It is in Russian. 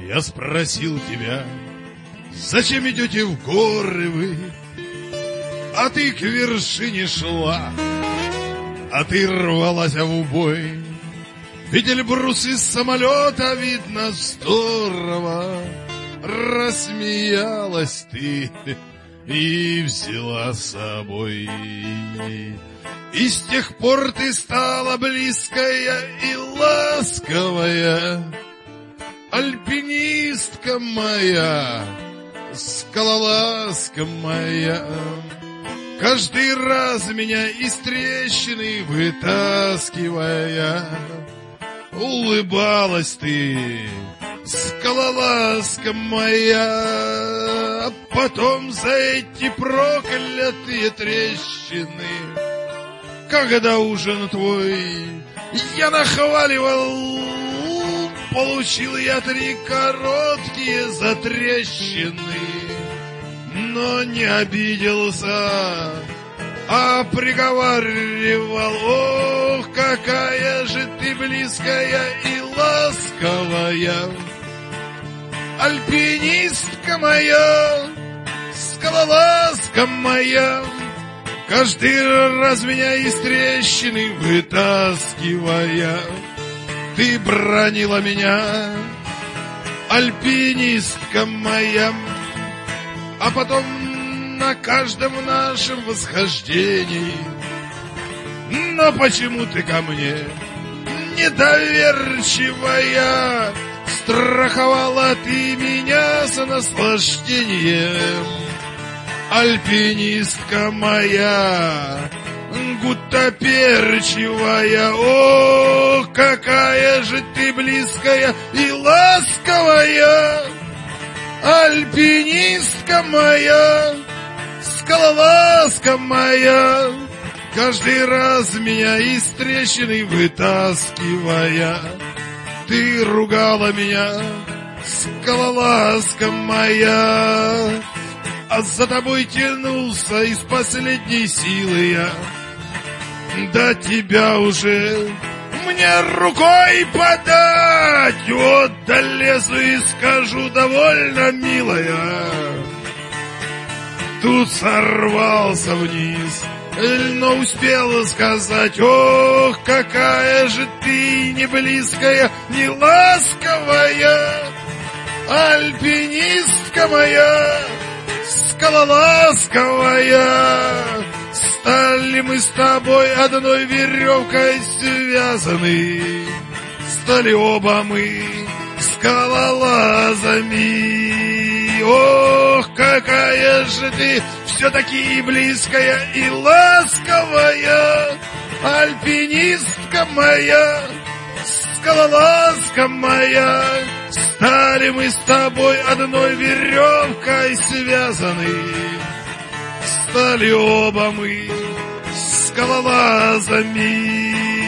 Я спросил тебя, зачем идете в горы вы? А ты к вершине шла, а ты рвалась в убой. Ведь Эльбрус из самолета видно здорово. Рассмеялась ты и взяла с собой. И с тех пор ты стала близкая и ласковая, альпинистка моя, скалолазка моя. Каждый раз меня из трещины вытаскивая, улыбалась ты, скалолазка моя. А потом за эти проклятые трещины, когда ужин твой я нахваливал, получил я 3 короткие затрещины. Но не обиделся, а приговаривал: ох, какая же ты близкая и ласковая, альпинистка моя, скалолазка моя. Каждый раз меня из трещины вытаскивая, ты бранила меня, альпинистка моя. А потом на каждом нашем восхождении: но почему ты ко мне недоверчивая? Страховала ты меня с наслаждением, альпинистка моя, гуттаперчивая. Ох, какая же ты близкая и ласковая, альпинистка моя, скалолазка моя. Каждый раз меня из трещины вытаскивая, ты ругала меня, скалолазка моя. А за тобой тянулся из последней силы я, до тебя уже мне рукой подать. Вот долезу и скажу: довольно, милая. Тут сорвался вниз, но успела сказать: ох, какая же ты не близкая, не ласковая, альпинистка моя, скалолазковая. Стали мы с тобой одной веревкой связаны, стали оба мы скалолазами. Ох, какая же ты все-таки близкая и ласковая, альпинистка моя, скалолазка моя. Стали мы с тобой одной веревкой связаны, стали оба мы скалолазами.